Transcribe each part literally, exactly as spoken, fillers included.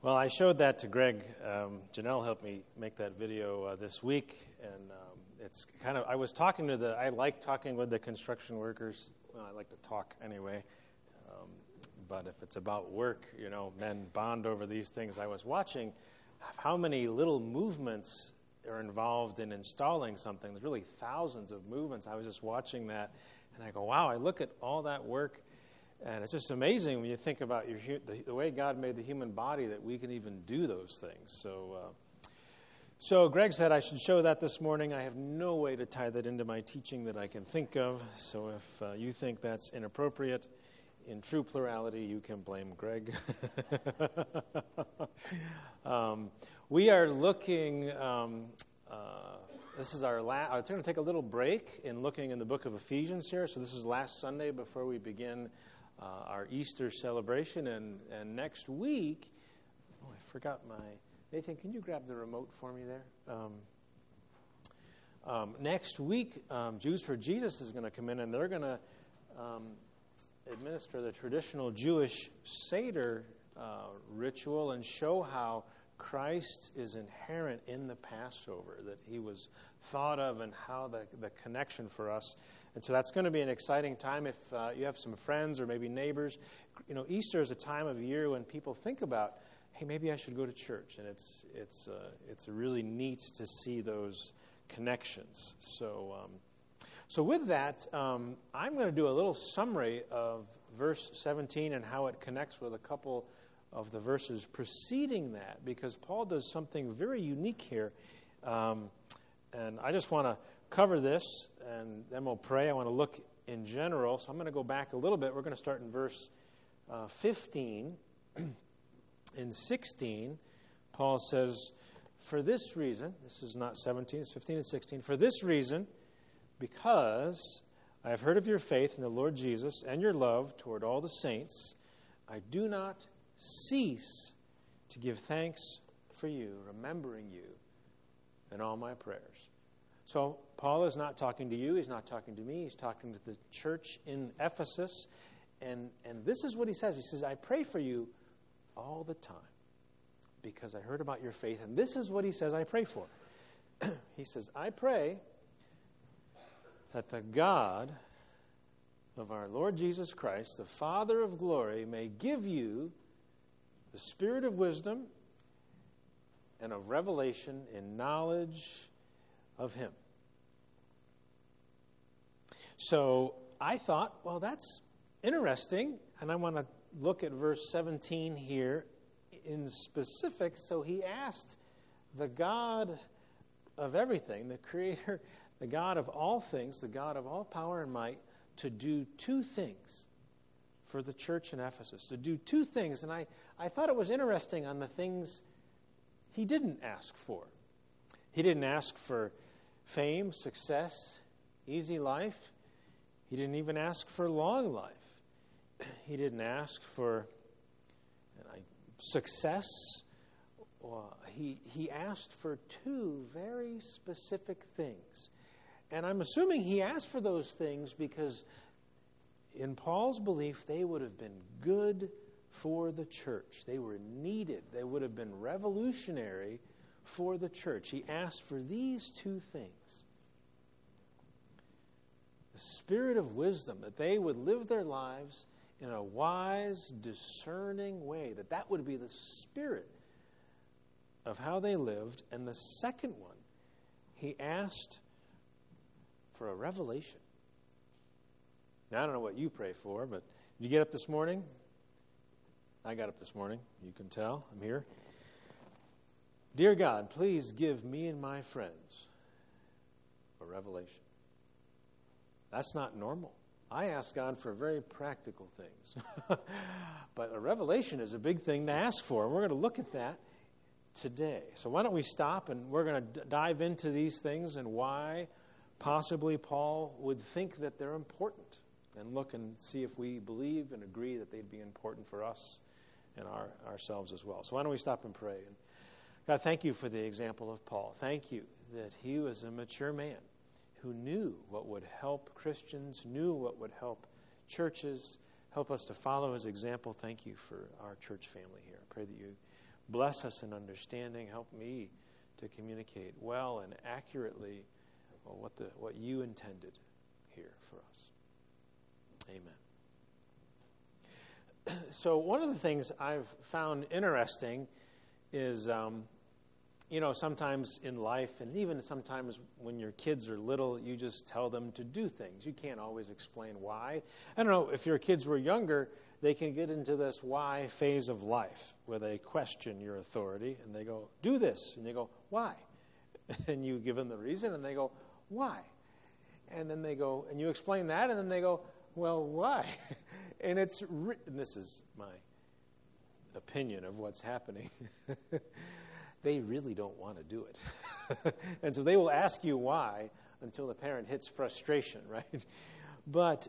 Well, I showed that to Greg. Um, Janelle helped me make that video uh, this week, and um, it's kind of, I was talking to the, I like talking with the construction workers. Well, I like to talk anyway, um, but if it's about work, you know, men bond over these things. I was watching how many little movements are involved in installing something. There's really thousands of movements. I was just watching that, and I go, wow, I look at all that work. And it's just amazing when you think about your, the, the way God made the human body that we can even do those things. So, uh, so Greg said I should show that this morning. I have no way to tie that into my teaching that I can think of. So if uh, you think that's inappropriate, in true plurality, you can blame Greg. um, we are looking. Um, uh, this is our last. I'm going to take a little break in looking in the book of Ephesians here. So this is last Sunday before we begin Uh, our Easter celebration, and, and next week, oh, I forgot my, Nathan, can you grab the remote for me there? Um, um, next week, um, Jews for Jesus is going to come in, and they're going to um, administer the traditional Jewish Seder uh, ritual and show how Christ is inherent in the Passover, that he was thought of, and how the, the connection for us. And so that's going to be an exciting time if uh, you have some friends or maybe neighbors. You know, Easter is a time of year when people think about, hey, maybe I should go to church. And it's it's uh, it's really neat to see those connections. So, um, so with that, um, I'm going to do a little summary of verse seventeen and how it connects with a couple of the verses preceding that, because Paul does something very unique here. Um, and I just want to cover this, and then we'll pray. I want to look in general, so I'm going to go back a little bit. We're going to start in verse uh, fifteen. In sixteen, Paul says, for this reason, this is not seventeen, it's fifteen and sixteen, for this reason, because I have heard of your faith in the Lord Jesus and your love toward all the saints, I do not cease to give thanks for you, remembering you in all my prayers. So Paul is not talking to you. He's not talking to me. He's talking to the church in Ephesus. And, and this is what he says. He says, I pray for you all the time because I heard about your faith. And this is what he says I pray for. He says, I pray that the God of our Lord Jesus Christ, the Father of glory, may give you the spirit of wisdom and of revelation in knowledge of him. So I thought, well, that's interesting, and I want to look at verse seventeen here in specifics. So he asked the God of everything, the Creator, the God of all things, the God of all power and might, to do two things for the church in Ephesus, to do two things. And I, I thought it was interesting on the things he didn't ask for. He didn't ask for fame, success, easy life. He didn't even ask for long life. He didn't ask for uh, success. Uh, he, he asked for two very specific things. And I'm assuming he asked for those things because in Paul's belief, they would have been good for the church. They were needed. They would have been revolutionary for the church. He asked for these two things. The spirit of wisdom, that they would live their lives in a wise, discerning way, that that would be the spirit of how they lived. And the second one, he asked for a revelation. Now, I don't know what you pray for, but did you get up this morning? I got up this morning. You can tell. I'm here. Dear God, please give me and my friends a revelation. That's not normal. I ask God for very practical things. But a revelation is a big thing to ask for, and we're going to look at that today. So why don't we stop, and we're going to d- dive into these things and why possibly Paul would think that they're important, and look and see if we believe and agree that they'd be important for us and our, ourselves as well. So why don't we stop and pray? And God, thank you for the example of Paul. Thank you that he was a mature man who knew what would help Christians, knew what would help churches, help us to follow his example. Thank you for our church family here. I pray that you Bless us in understanding. Help me to communicate well and accurately well, what the what you intended here for us. Amen. So one of the things I've found interesting is, um, you know, sometimes in life, and even sometimes when your kids are little, you just tell them to do things. You can't always explain why. I don't know, if your kids were younger, they can get into this why phase of life where they question your authority and they go, do this. And you go, why? And you give them the reason and they go, why? And then they go, and you explain that and then they go, well, why? And it's, re- and this is my opinion of what's happening. They really don't want to do it. And so they will ask you why until the parent hits frustration, right? But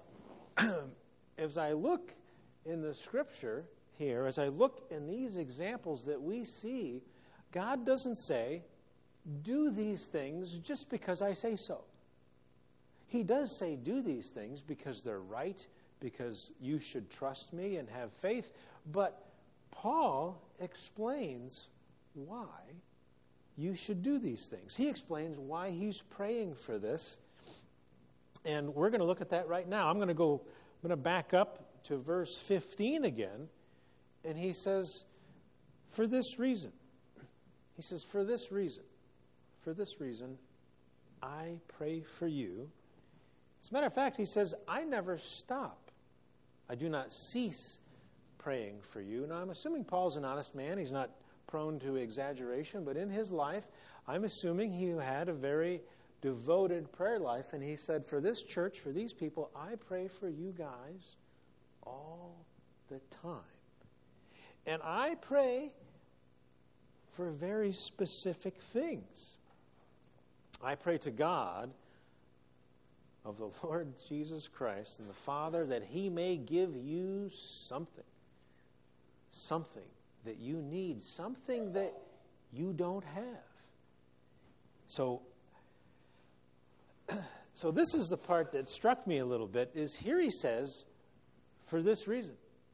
as I look in the Scripture here, as I look in these examples that we see, God doesn't say, do these things just because I say so. He does say, do these things because they're right, because you should trust me and have faith. But Paul explains why you should do these things. He explains why he's praying for this. And we're going to look at that right now. I'm going to go, I'm going to back up to verse fifteen again. And he says, for this reason. He says, for this reason. For this reason, I pray for you. As a matter of fact, he says, I never stop. I do not cease praying for you. Now, I'm assuming Paul's an honest man. He's not prone to exaggeration, but in his life, I'm assuming he had a very devoted prayer life, and he said, for this church, for these people, I pray for you guys all the time. And I pray for very specific things. I pray to God of the Lord Jesus Christ and the Father that He may give you something. Something that you need. Something that you don't have. So, so this is the part that struck me a little bit, is here he says, for this reason.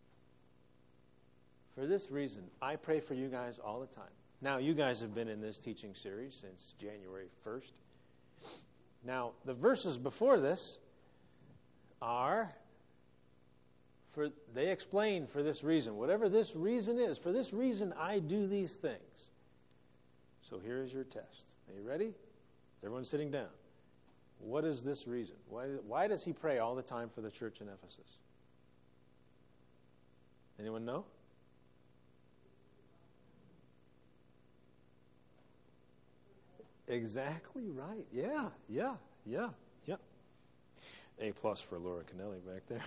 For this reason, I pray for you guys all the time. Now, you guys have been in this teaching series since January first. Now, the verses before this are, for they explain for this reason. Whatever this reason is, for this reason I do these things. So here is your test. Are you ready? Everyone sitting down. What is this reason? Why, why does he pray all the time for the church in Ephesus? Anyone know? Exactly right. Yeah, yeah, yeah, yeah. A plus for Laura Kennelly back there.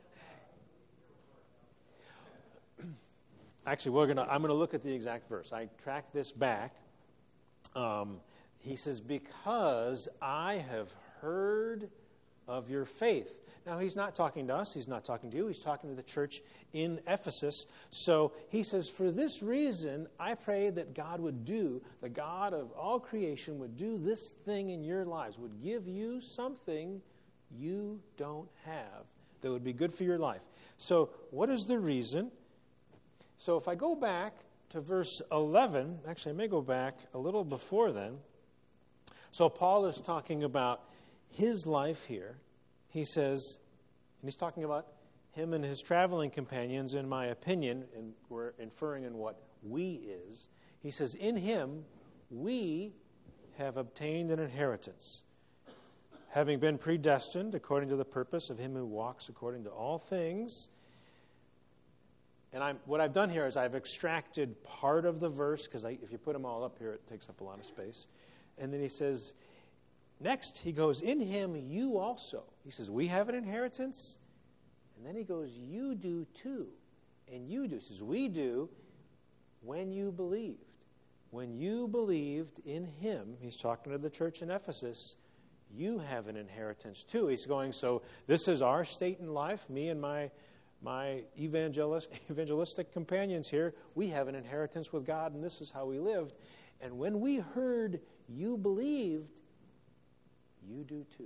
Actually, we're gonna. I'm gonna look at the exact verse. I tracked this back. Um, he says, "Because I have heard of your faith." Now, he's not talking to us. He's not talking to you. He's talking to the church in Ephesus. So he says, for this reason, I pray that God would do, the God of all creation would do this thing in your lives, would give you something you don't have that would be good for your life. So what is the reason? So if I go back to verse eleven, actually I may go back a little before then. So Paul is talking about his life here. He says, and he's talking about him and his traveling companions, in my opinion, and we're inferring in what we is. He says, in him we have obtained an inheritance, having been predestined according to the purpose of him who walks according to all things. And I'm, what I've done here is I've extracted part of the verse, because if you put them all up here, it takes up a lot of space. And then he says, next, he goes, in him you also. He says, we have an inheritance. And then he goes, you do too. And you do. He says, we do when you believed. When you believed in him, he's talking to the church in Ephesus, you have an inheritance too. He's going, so this is our state in life, me and my my evangelist, evangelistic companions here, we have an inheritance with God, and this is how we lived. And when we heard you believed, you do too.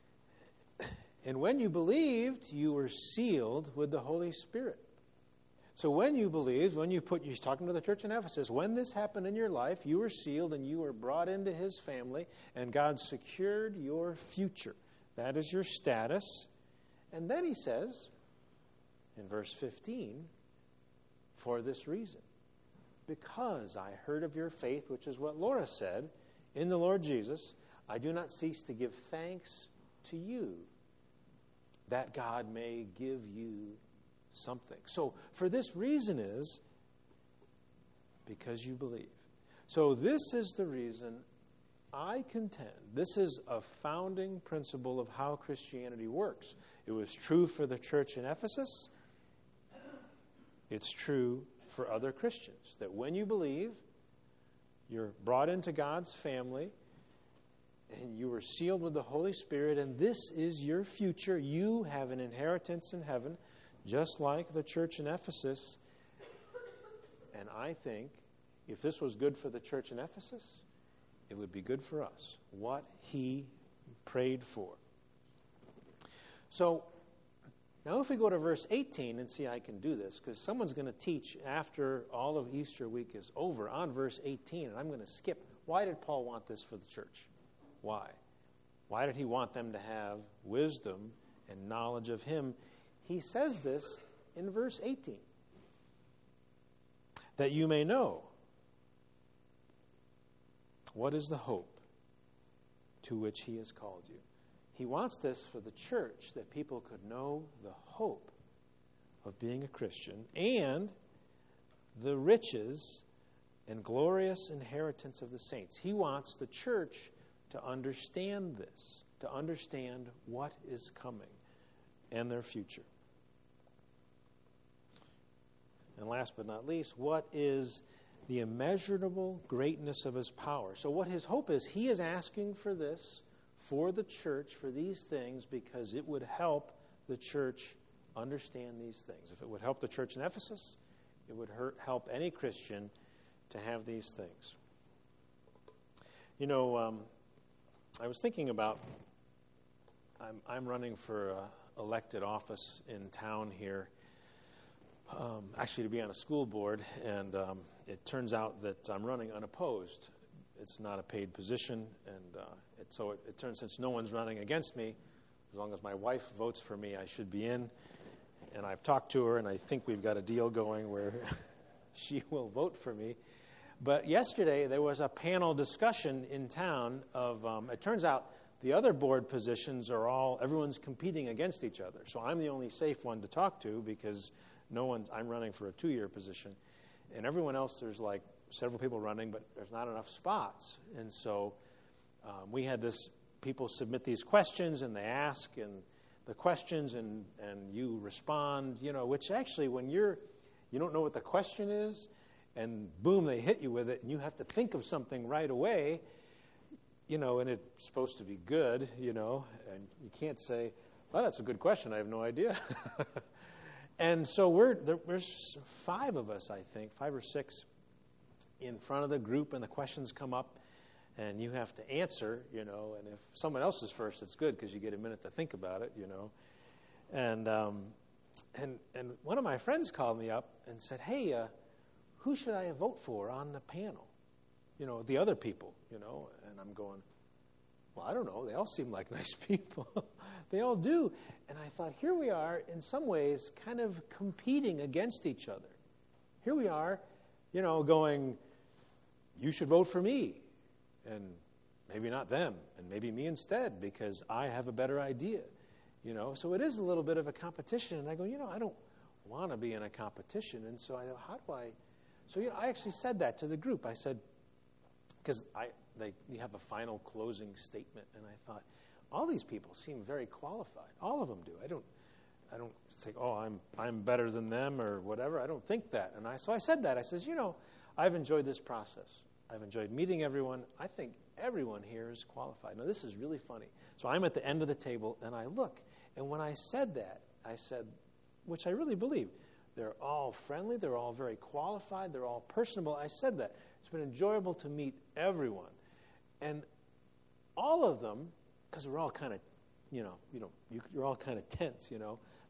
And when you believed, you were sealed with the Holy Spirit. So when you believed, when you put, he's talking to the church in Ephesus, when this happened in your life, you were sealed and you were brought into his family, and God secured your future. That is your status. And then he says, in verse fifteen, for this reason, because I heard of your faith, which is what Laura said, in the Lord Jesus, I do not cease to give thanks to you, that God may give you something. So, for this reason is because you believe. So, this is the reason I contend. This is a founding principle of how Christianity works. It was true for the church in Ephesus. It's true for other Christians. That when you believe, you're brought into God's family, and you were sealed with the Holy Spirit, and this is your future. You have an inheritance in heaven, just like the church in Ephesus. And I think if this was good for the church in Ephesus, it would be good for us, what he prayed for. So, now if we go to verse eighteen and see I can do this, because someone's going to teach after all of Easter week is over on verse eighteen, and I'm going to skip. Why did Paul want this for the church? Why? Why did he want them to have wisdom and knowledge of him? He says this in verse eighteen. That you may know what is the hope to which he has called you. He wants this for the church, that people could know the hope of being a Christian and the riches and glorious inheritance of the saints. He wants the church to understand this, to understand what is coming and their future. And last but not least, what is the immeasurable greatness of his power? So what his hope is, he is asking for this, for the church, for these things, because it would help the church understand these things. If it would help the church in Ephesus, it would hurt, help any Christian to have these things. You know, um, I was thinking about, I'm, I'm running for uh, elected office in town here, um, actually to be on a school board, and um, it turns out that I'm running unopposed. It's not a paid position, and uh, it, so it, it turns, since no one's running against me, as long as my wife votes for me, I should be in. And I've talked to her, and I think we've got a deal going where she will vote for me. But yesterday, there was a panel discussion in town of, um, it turns out the other board positions are all, everyone's competing against each other. So I'm the only safe one to talk to because no one's, I'm running for a two-year position. And everyone else, there's like several people running, but there's not enough spots. And so um, we had this, people submit these questions, and they ask and the questions, and, and you respond, you know, which actually when you're, you don't know what the question is, and boom, they hit you with it, and you have to think of something right away, you know, and it's supposed to be good, you know, and you can't say, well, that's a good question, I have no idea. And so we're there, there's five of us, I think, five or six in front of the group, and the questions come up, and you have to answer, you know, and if someone else is first, it's good because you get a minute to think about it, you know. And um, and and one of my friends called me up and said, hey, uh, who should I vote for on the panel? You know, the other people, you know. And I'm going, well, I don't know. They all seem like nice people. They all do. And I thought, here we are, in some ways, kind of competing against each other. Here we are, you know, going, you should vote for me. And maybe not them, and maybe me instead, because I have a better idea, you know. So it is a little bit of a competition. And I go, you know, I don't want to be in a competition. And so I go, how do I? So, you know, I actually said that to the group. I said, because I they you have a final closing statement, and I thought, all these people seem very qualified. All of them do. I don't, I don't say, oh, I'm I'm better than them or whatever. I don't think that. And I so I said that. I says, you know, I've enjoyed this process. I've enjoyed meeting everyone. I think everyone here is qualified. Now, this is really funny. So I'm at the end of the table, and I look. And when I said that, I said, which I really believe, they're all friendly. They're all very qualified. They're all personable. I said that. It's been enjoyable to meet everyone. And all of them, because we're all kind of, you know, you know, you, you're all kind of tense, you know,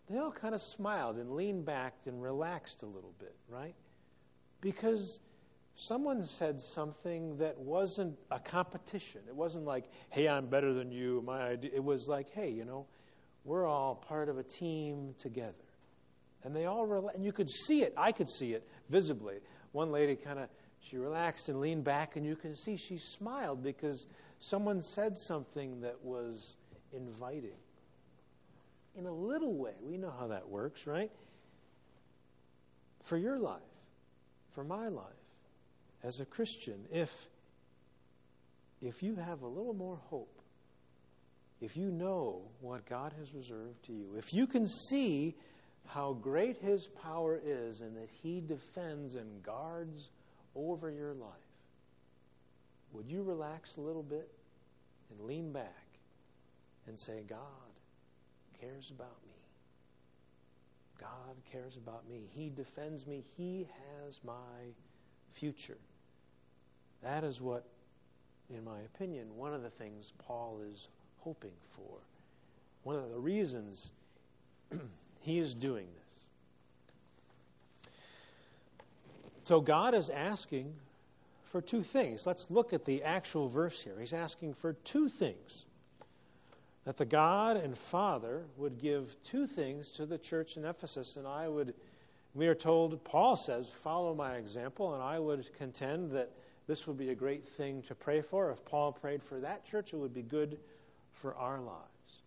they all kind of smiled and leaned back and relaxed a little bit, right? Because someone said something that wasn't a competition. It wasn't like, hey, I'm better than you, my idea. It was like, hey, you know, we're all part of a team together. And they all, rela- and you could see it. I could see it visibly. One lady kind of, she relaxed and leaned back, and you can see she smiled because someone said something that was inviting. In a little way, we know how that works, right? For your life, for my life, as a Christian, if, if you have a little more hope, if you know what God has reserved to you, if you can see how great His power is and that He defends and guards over your life, would you relax a little bit and lean back and say, God cares about me. God cares about me. He defends me. He has my future. That is what, in my opinion, one of the things Paul is hoping for. One of the reasons he is doing this. So God is asking for two things. Let's look at the actual verse here. He's asking for two things. That the God and Father would give two things to the church in Ephesus, and I would, we are told, Paul says, follow my example, and I would contend that this would be a great thing to pray for. If Paul prayed for that church, it would be good for our lives.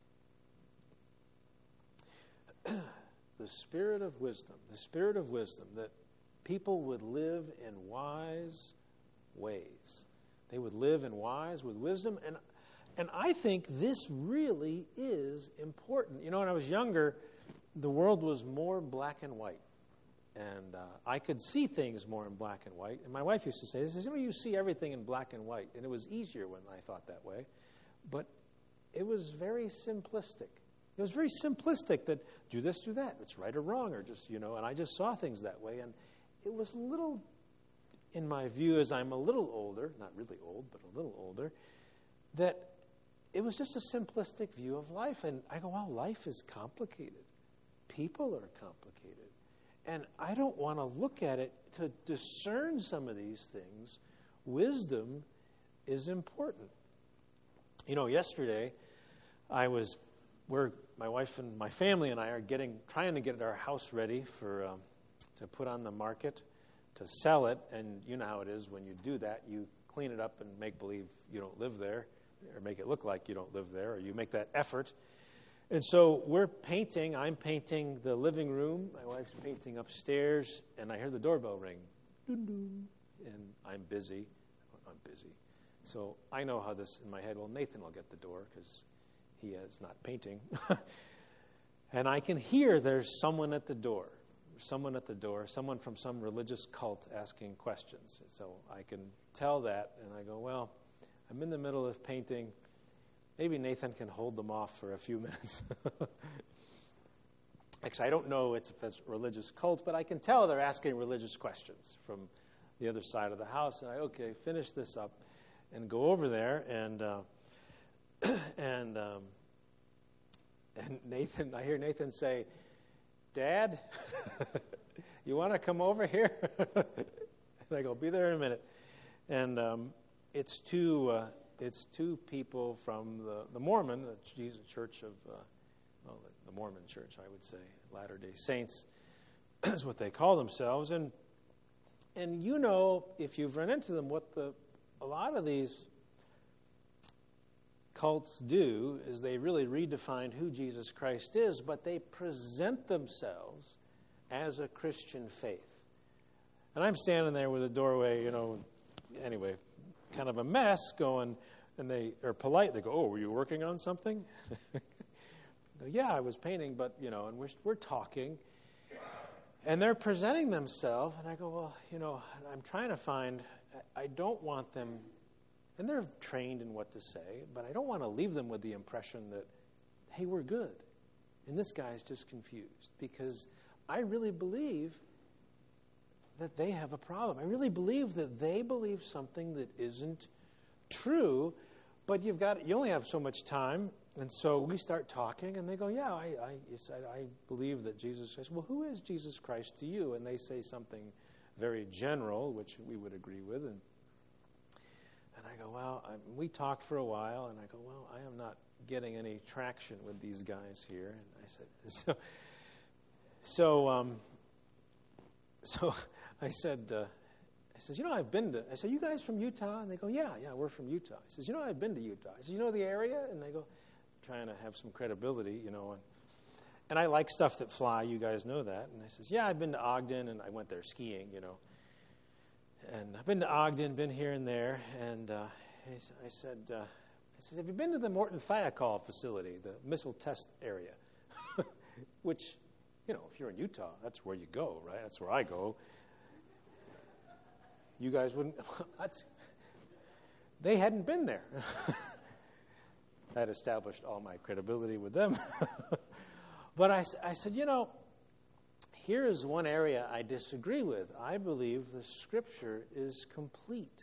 The spirit of wisdom, the spirit of wisdom, that people would live in wise ways. They would live in wise with wisdom, and And I think this really is important. You know, when I was younger, the world was more black and white. And uh, I could see things more in black and white. And my wife used to say, this is, you know, you see everything in black and white. And it was easier when I thought that way. But it was very simplistic. It was very simplistic that do this, do that. It's right or wrong, or just, you know, and I just saw things that way. And it was a little, in my view, as I'm a little older, not really old, but a little older, that it was just a simplistic view of life. And I go, wow, life is complicated. People are complicated. And I don't want to look at it to discern some of these things. Wisdom is important. You know, yesterday, I was, where my wife and my family and I are getting, trying to get our house ready for um, to put on the market, to sell it. And you know how it is when you do that. You clean it up and make believe you don't live there, or make it look like you don't live there, or you make that effort. And so we're painting. I'm painting the living room. My wife's painting upstairs, and I hear the doorbell ring. Dun, dun. And I'm busy. I'm busy. So I know how this, in my head, well, Nathan will get the door because he is not painting. And I can hear there's someone at the door. Someone at the door, someone from some religious cult asking questions. So I can tell that, and I go, well, I'm in the middle of painting. Maybe Nathan can hold them off for a few minutes. Actually, I don't know it's if it's religious cult, but I can tell they're asking religious questions from the other side of the house. And I, okay, finish this up and go over there. And uh, and um, and Nathan, I hear Nathan say, Dad, you want to come over here? And I go, be there in a minute. And um, it's two... Uh, It's two people from the, the Mormon, the Jesus Church of, uh, well, the Mormon Church, I would say, Latter-day Saints is what they call themselves. And and you know, if you've run into them, what the a lot of these cults do is they really redefine who Jesus Christ is, but they present themselves as a Christian faith. And I'm standing there with a doorway, you know, anyway, kind of a mess going, and they are polite. They go, oh, were you working on something? Go, yeah, I was painting, but, you know, and we're, we're talking. And they're presenting themselves, and I go, well, you know, I'm trying to find, I don't want them, and they're trained in what to say, but I don't want to leave them with the impression that, hey, we're good. And this guy's just confused, because I really believe that they have a problem. I really believe that they believe something that isn't true, but you've got you only have so much time, and so we start talking, and they go, yeah, I, I, said, I believe that Jesus Christ. Well, who is Jesus Christ to you? And they say something very general, which we would agree with. And, and I go, well, I, we talked for a while, and I go, well, I am not getting any traction with these guys here. And I said, so, so, um, so I said, uh, I says, you know, I've been to, I said, you guys from Utah? And they go, yeah, yeah, we're from Utah. I says, you know, I've been to Utah. I said, you know the area? And they go, trying to have some credibility, you know. And, and I like stuff that fly. You guys know that. And I says, yeah, I've been to Ogden, and I went there skiing, you know. And I've been to Ogden, been here and there. And uh, I said, uh, I said, have you been to the Morton Thiokol facility, the missile test area? Which, you know, if you're in Utah, that's where you go, right? That's where I go. You guys wouldn't. That's, they hadn't been there. That established all my credibility with them. But I, I said, you know, here is one area I disagree with. I believe the Scripture is complete.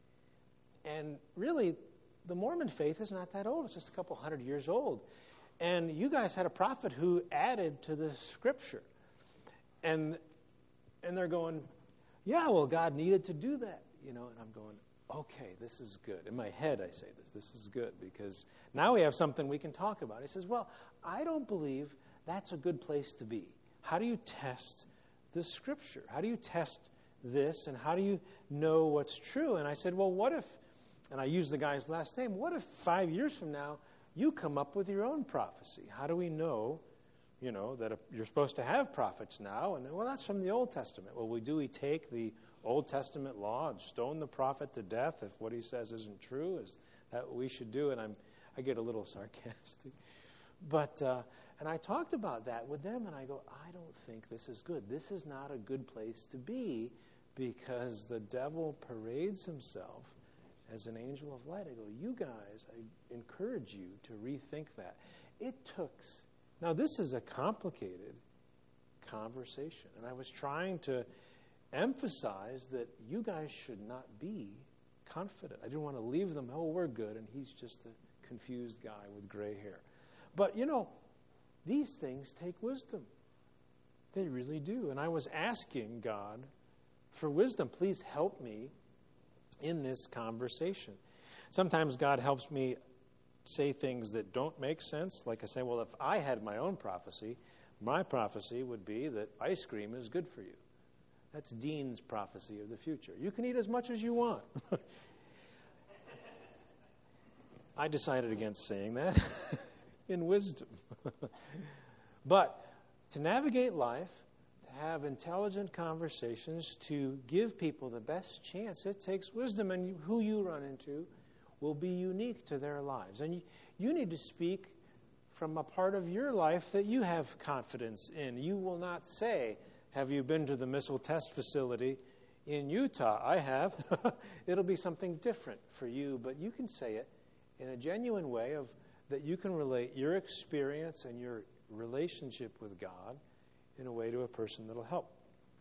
And really, the Mormon faith is not that old. It's just a couple hundred years old. And you guys had a prophet who added to the Scripture. And and they're going, yeah, well, God needed to do that. You know, and I'm going, okay, this is good. In my head, I say this. This is good because now we have something we can talk about. He says, well, I don't believe that's a good place to be. How do you test the Scripture? How do you test this, and how do you know what's true? And I said, well, what if, and I used the guy's last name, what if five years from now you come up with your own prophecy? How do we know, you know, that you're supposed to have prophets now? And, well, that's from the Old Testament. Well, we do we take the Old Testament law and stone the prophet to death if what he says isn't true? Is that what we should do? And I'm, I get a little sarcastic. But, uh, and I talked about that with them, and I go, I don't think this is good. This is not a good place to be because the devil parades himself as an angel of light. I go, you guys, I encourage you to rethink that. It took, now this is a complicated conversation, and I was trying to emphasize that you guys should not be confident. I didn't want to leave them, oh, we're good, and he's just a confused guy with gray hair. But, you know, these things take wisdom. They really do. And I was asking God for wisdom. Please help me in this conversation. Sometimes God helps me say things that don't make sense. Like I say, well, if I had my own prophecy, my prophecy would be that ice cream is good for you. That's Dean's prophecy of the future. You can eat as much as you want. I decided against saying that in wisdom. But to navigate life, to have intelligent conversations, to give people the best chance, it takes wisdom. And who you run into will be unique to their lives. And you, you need to speak from a part of your life that you have confidence in. You will not say, have you been to the missile test facility in Utah? I have. It'll be something different for you, but you can say it in a genuine way of that you can relate your experience and your relationship with God in a way to a person that'll help.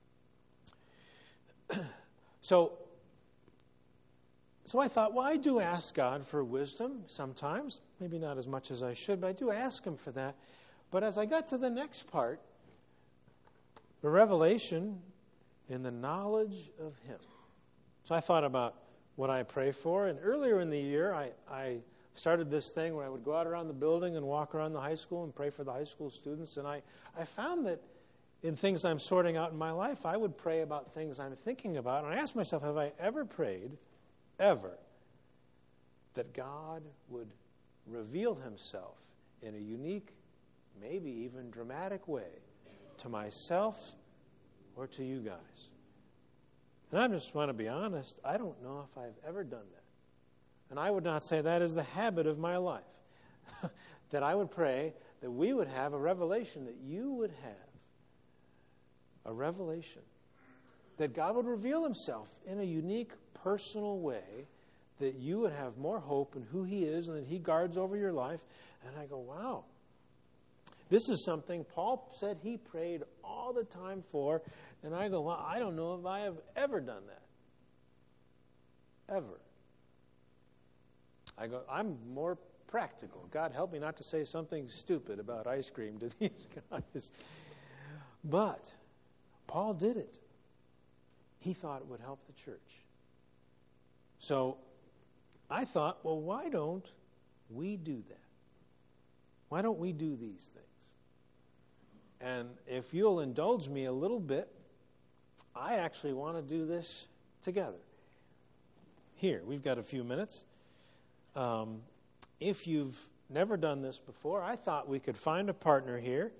so, so I thought, well, I do ask God for wisdom sometimes, maybe not as much as I should, but I do ask Him for that. But as I got to the next part, the revelation in the knowledge of Him. So I thought about what I pray for, and earlier in the year, I, I started this thing where I would go out around the building and walk around the high school and pray for the high school students, and I, I found that in things I'm sorting out in my life, I would pray about things I'm thinking about, and I asked myself, have I ever prayed, ever, that God would reveal Himself in a unique, maybe even dramatic way to myself or to you guys? And I just want to be honest, I don't know if I've ever done that. And I would not say that is the habit of my life. That I would pray that we would have a revelation, that you would have a revelation. That God would reveal Himself in a unique, personal way, that you would have more hope in who He is and that He guards over your life. And I go, wow. This is something Paul said he prayed all the time for. And I go, well, I don't know if I have ever done that. Ever. I go, I'm more practical. God, help me not to say something stupid about ice cream to these guys. But Paul did it. He thought it would help the church. So I thought, well, why don't we do that? Why don't we do these things? And if you'll indulge me a little bit, I actually want to do this together. Here, we've got a few minutes. Um, if you've never done this before, I thought we could find a partner here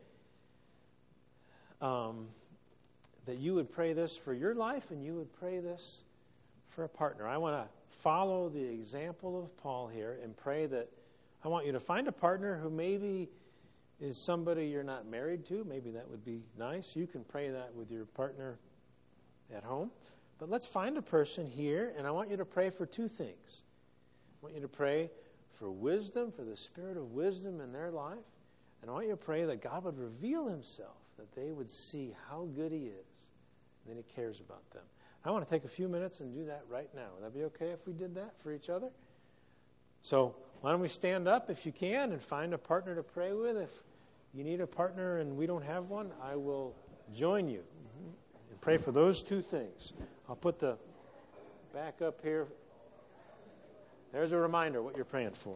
um, that you would pray this for your life and you would pray this for a partner. I want to follow the example of Paul here and pray that I want you to find a partner who maybe is somebody you're not married to. Maybe that would be nice. You can pray that with your partner at home. But let's find a person here, and I want you to pray for two things. I want you to pray for wisdom, for the spirit of wisdom in their life. And I want you to pray that God would reveal himself, that they would see how good he is, and that he cares about them. I want to take a few minutes and do that right now. Would that be okay if we did that for each other? So why don't we stand up if you can and find a partner to pray with. If you need a partner and we don't have one, I will join you. And pray for those two things. I'll put the back up here. There's a reminder what you're praying for.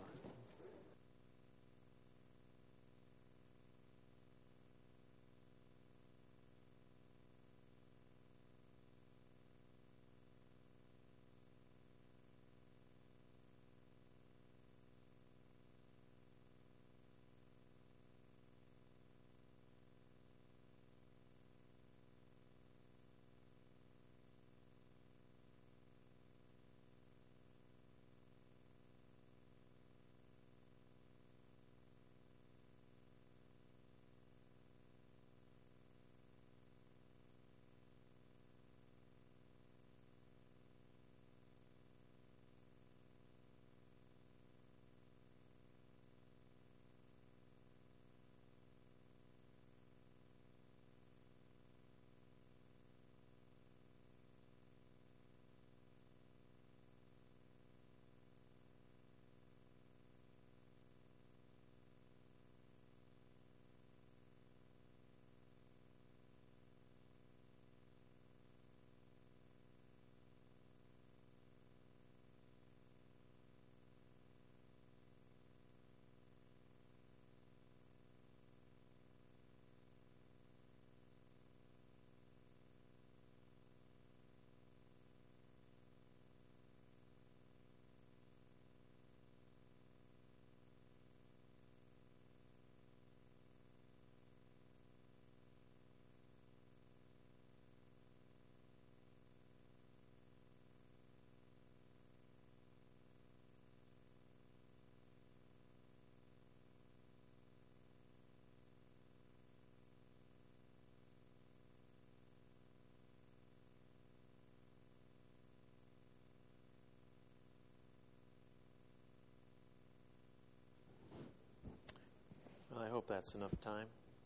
I hope that's enough time.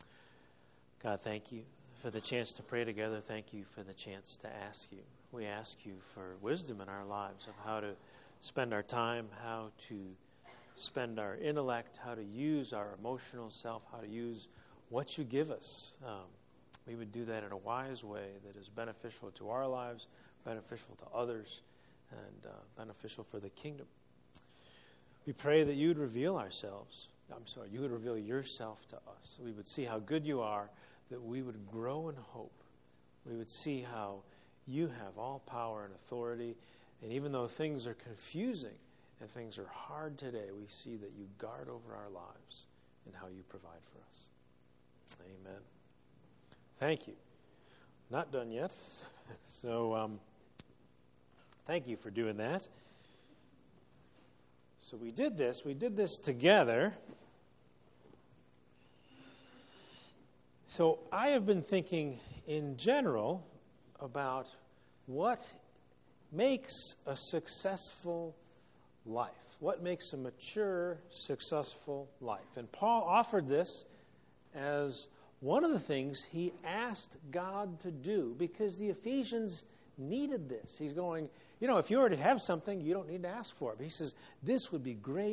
God, thank you for the chance to pray together. Thank you for the chance to ask you. We ask you for wisdom in our lives of how to spend our time, how to spend our intellect, how to use our emotional self, how to use what you give us. Um, we would do that in a wise way that is beneficial to our lives, beneficial to others, and uh, beneficial for the kingdom. We pray that you would reveal ourselves. I'm sorry, you would reveal yourself to us. So we would see how good you are, that we would grow in hope. We would see how you have all power and authority. And even though things are confusing and things are hard today, we see that you guard over our lives and how you provide for us. Amen. Thank you. Not done yet. So um, thank you for doing that. So we did this. We did this together. So I have been thinking in general about what makes a successful life. What makes a mature, successful life? And Paul offered this as one of the things he asked God to do because the Ephesians needed this. He's going, you know, if you already have something, you don't need to ask for it. But he says, this would be great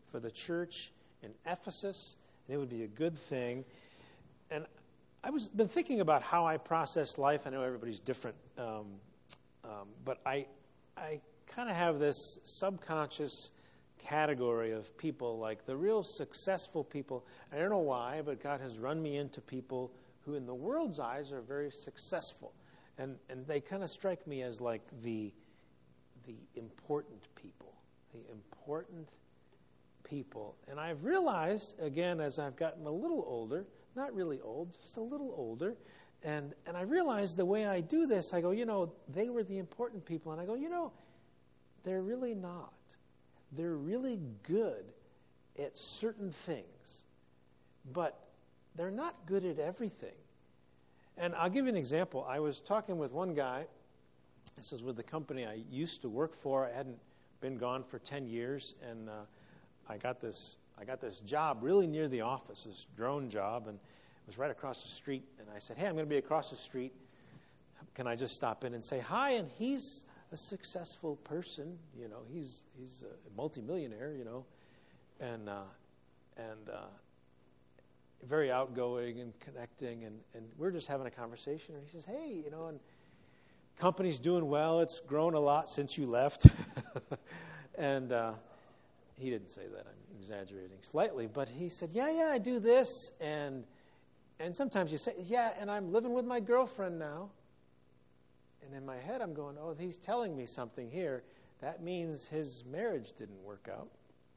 for the church in Ephesus, and it would be a good thing. And I was been thinking about how I process life. I know everybody's different, um, um, but I I kind of have this subconscious category of people, like the real successful people. I don't know why, but God has run me into people who in the world's eyes are very successful. And and they kind of strike me as like the the important people, the important people. And I've realized, again, as I've gotten a little older, not really old, just a little older, and, and I realized the way I do this, I go, you know, they were the important people. And I go, you know, they're really not. They're really good at certain things, but they're not good at everything. And I'll give you an example. I was talking with one guy. This was with the company I used to work for. I hadn't been gone for ten years, and uh, I got this I got this job really near the office, this drone job, and it was right across the street. And I said, hey, I'm going to be across the street. Can I just stop in and say hi? And he's a successful person. You know, he's he's a multimillionaire, you know, and uh, and uh, very outgoing and connecting. And, and we're just having a conversation. And he says, hey, you know, and company's doing well. It's grown a lot since you left. and uh, he didn't say that. I'm exaggerating slightly. But he said, yeah, yeah, I do this. And and sometimes you say, yeah, and I'm living with my girlfriend now. And in my head, I'm going, oh, he's telling me something here. That means his marriage didn't work out.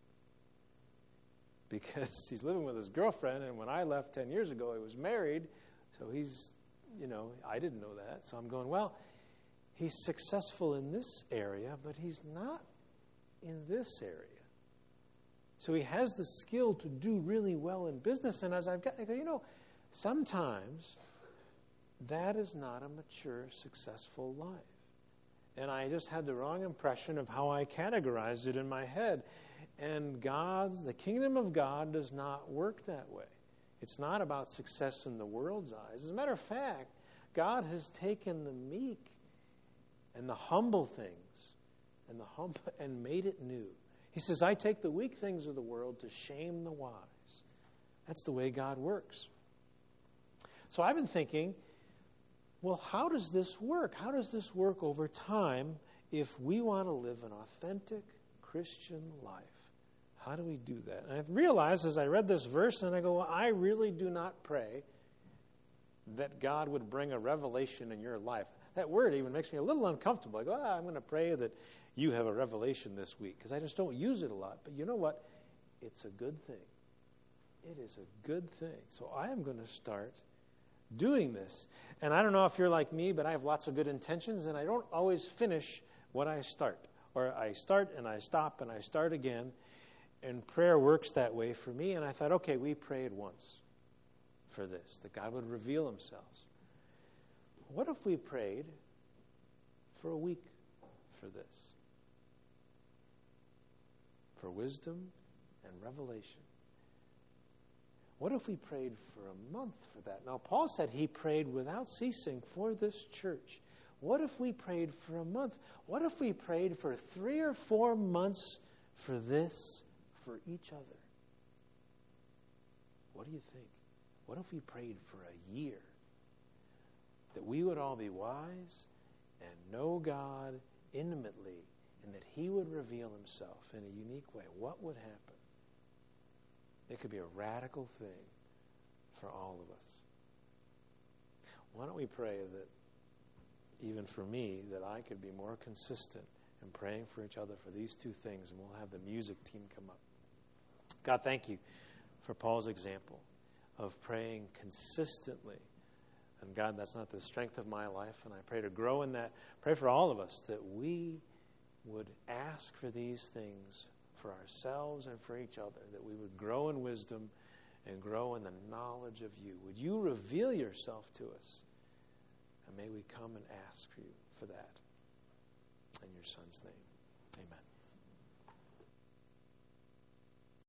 Because he's living with his girlfriend, and when I left ten years ago, he was married. So he's, you know, I didn't know that. So I'm going, well, he's successful in this area, but he's not in this area. So he has the skill to do really well in business. And as I've got, I go, you know, sometimes that is not a mature, successful life. And I just had the wrong impression of how I categorized it in my head. And God's, the kingdom of God does not work that way. It's not about success in the world's eyes. As a matter of fact, God has taken the meek and the humble things and the humble and made it new. He says, I take the weak things of the world to shame the wise. That's the way God works. So I've been thinking, well, how does this work? How does this work over time if we want to live an authentic Christian life? How do we do that? And I've realized as I read this verse, and I go, well, I really do not pray that God would bring a revelation in your life. That word even makes me a little uncomfortable. I go, ah, I'm going to pray that you have a revelation this week, because I just don't use it a lot. But you know what? It's a good thing. It is a good thing. So I am going to start doing this. And I don't know if you're like me, but I have lots of good intentions, and I don't always finish what I start. Or I start and I stop and I start again. And prayer works that way for me. And I thought, okay, we prayed once for this, that God would reveal himself. What if we prayed for a week for this? For wisdom and revelation. What if we prayed for a month for that? Now, Paul said he prayed without ceasing for this church. What if we prayed for a month? What if we prayed for three or four months for this, for each other? What do you think? What if we prayed for a year? That we would all be wise and know God intimately, and that he would reveal himself in a unique way. What would happen? It could be a radical thing for all of us. Why don't we pray that, even for me, that I could be more consistent in praying for each other for these two things, and we'll have the music team come up. God, thank you for Paul's example of praying consistently. And God, that's not the strength of my life, and I pray to grow in that. Pray for all of us that we would ask for these things for ourselves and for each other, that we would grow in wisdom and grow in the knowledge of you. Would you reveal yourself to us? And may we come and ask for you for that. In your Son's name, amen.